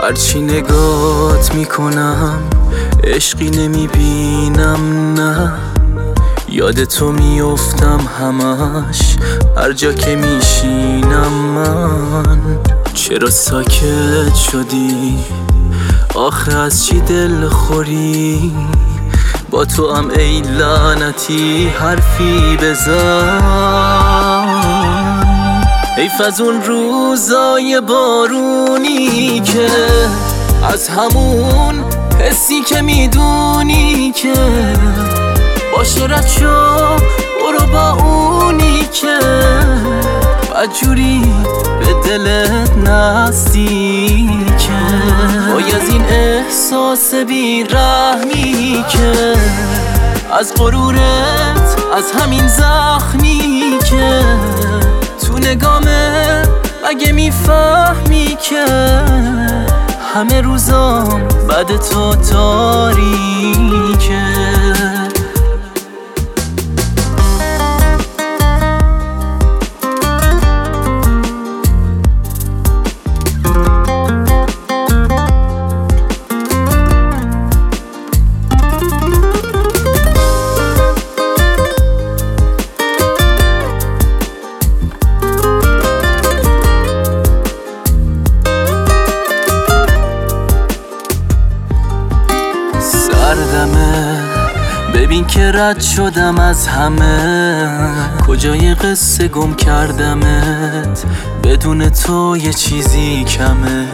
هرچی نگات میکنم عشقی نمیبینم، نه یاد تو میافتم همش هر جا که میشینم. من چرا ساکت شدی؟ آخه از چی دل خوری؟ با تو هم ای لعنتی حرفی بزن. حیف از اون روزای بارونی که از همون حسی که میدونی که باشه رد شو برو با اونی که بدجوری به دلت نزدیکه. وای از این احساس بیرحمی که از غرورت، از همین زخمی که تو نگامه اگه میفهمی که همه روزام بعد تو تاریکه. سردمه ببین که رد شدم از همه، کجای قصه گم کردمت، بدون تو یه چیزی کمه.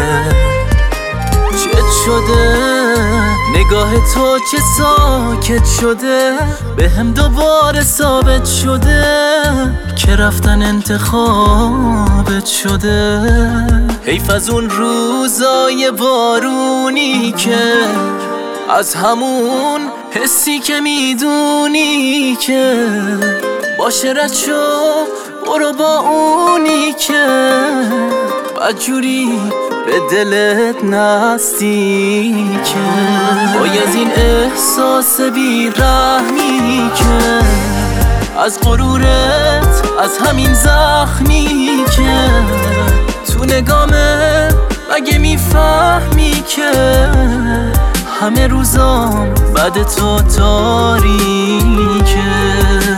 چت شده نگاه تو چه ساکت شده، به هم دوباره ثابت شده که رفتن انتخابت شده. حیف از اون روزای بارونی که از همون حسی که میدونی که باشه رد شو برو با اونی که بدجوری به دلت نزدیکه. وای از این احساس بیرحمی که از غرورت، از همین زخمی که تو نگامه اگه میفهمی که همه روزام بعد تو تاریکه.